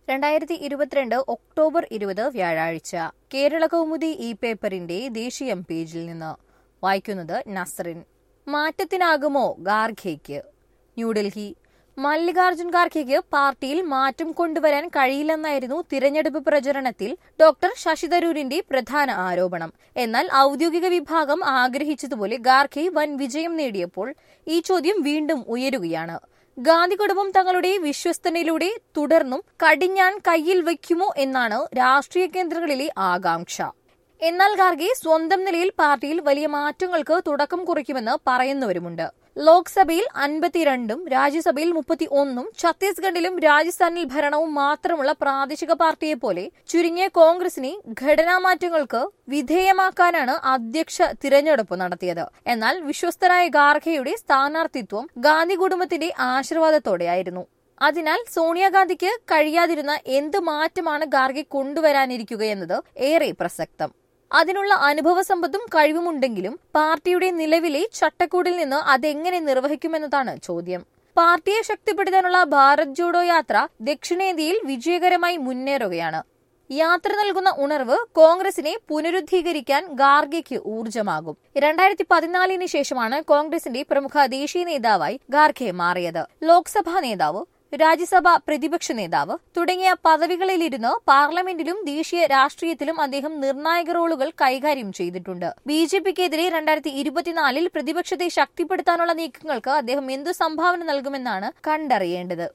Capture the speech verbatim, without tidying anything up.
രണ്ടായിരത്തി ഇരുപത്തിരണ്ട് ഒക്ടോബർ ഇരുപത് വ്യാഴാഴ്ച കേരള കൗമുദി ഇ പേപ്പറിന്റെ ദേശീയം പേജിൽ നിന്ന് വായിക്കുന്നത് നസ്റിൻ. മാറ്റത്തിനാകുമോ ഖാർഗെയ്ക്ക്? ന്യൂഡൽഹി. മല്ലികാർജുൻ ഖാർഗെയ്ക്ക് പാർട്ടിയിൽ മാറ്റം കൊണ്ടുവരാൻ കഴിയില്ലെന്നായിരുന്നു തിരഞ്ഞെടുപ്പ് പ്രചരണത്തിൽ ഡോക്ടർ ശശി തരൂരിന്റെ പ്രധാന ആരോപണം. എന്നാൽ ഔദ്യോഗിക വിഭാഗം ആഗ്രഹിച്ചതുപോലെ ഖാർഗെ വൻ വിജയം നേടിയപ്പോൾ ഈ ചോദ്യം വീണ്ടും ഉയരുകയാണ്. ഗാന്ധി കുടുംബം തങ്ങളുടെ വിശ്വസ്തനിലൂടെ തുടർന്നും കടിഞ്ഞാൺ കയ്യിൽ വയ്ക്കുമോ എന്നാണ് രാഷ്ട്രീയ കേന്ദ്രങ്ങളിലെ ആകാംക്ഷ. എന്നാൽ ഖാർഗെ സ്വന്തം നിലയിൽ പാർട്ടിയിൽ വലിയ മാറ്റങ്ങൾക്ക് തുടക്കം കുറിക്കുമെന്ന് പറയുന്നവരുമുണ്ട്. ലോക്സഭയിൽ അൻപത്തിരണ്ടും രാജ്യസഭയിൽ മുപ്പത്തി ഒന്നും ഛത്തീസ്ഗഡിലും രാജസ്ഥാനിൽ ഭരണവും മാത്രമുള്ള പ്രാദേശിക പാർട്ടിയെപ്പോലെ ചുരുങ്ങിയ കോൺഗ്രസിനെ ഘടനാമാറ്റങ്ങൾക്ക് വിധേയമാക്കാനാണ് അധ്യക്ഷ തിരഞ്ഞെടുപ്പ് നടത്തിയത്. എന്നാൽ വിശ്വസ്തനായ ഖാർഗെയുടെ സ്ഥാനാർത്ഥിത്വം ഗാന്ധി കുടുംബത്തിന്റെ ആശീർവാദത്തോടെയായിരുന്നു. അതിനാൽ സോണിയാഗാന്ധിക്ക് കഴിയാതിരുന്ന എന്ത് മാറ്റമാണ് ഖാർഗെ കൊണ്ടുവരാനിരിക്കുകയെന്നത് ഏറെ പ്രസക്തം. അതിനുള്ള അനുഭവ സമ്പത്തും കഴിവുമുണ്ടെങ്കിലും പാർട്ടിയുടെ നിലവിലെ ചട്ടക്കൂടിൽ നിന്ന് അതെങ്ങനെ നിർവഹിക്കുമെന്നതാണ് ചോദ്യം. പാർട്ടിയെ ശക്തിപ്പെടുത്താനുള്ള ഭാരത് ജോഡോ യാത്ര ദക്ഷിണേന്ത്യയിൽ വിജയകരമായി മുന്നേറുകയാണ്. യാത്ര നൽകുന്ന ഉണർവ് കോൺഗ്രസിനെ പുനരുദ്ധീകരിക്കാൻ ഖാർഗെയ്ക്ക് ഊർജ്ജമാകും. രണ്ടായിരത്തി പതിനാലിന് ശേഷമാണ് കോൺഗ്രസിന്റെ പ്രമുഖ ദേശീയ നേതാവായി ഖാർഗെ മാറിയത്. ലോക്സഭാ നേതാവ്, രാജ്യസഭ പ്രതിപക്ഷ നേതാവ് തുടങ്ങിയ പദവികളിലിരുന്ന് പാർലമെന്റിലും ദേശീയ രാഷ്ട്രീയത്തിലും അദ്ദേഹം നിർണായക റോളുകൾ കൈകാര്യം ചെയ്തിട്ടുണ്ട്. ബി ജെ പിക്കെതിരെ രണ്ടായിരത്തി ഇരുപത്തിനാലിൽ പ്രതിപക്ഷത്തെ ശക്തിപ്പെടുത്താനുള്ള നീക്കങ്ങൾക്ക് അദ്ദേഹം എന്തു സംഭാവന നൽകുമെന്നാണ് കണ്ടറിയേണ്ടത്.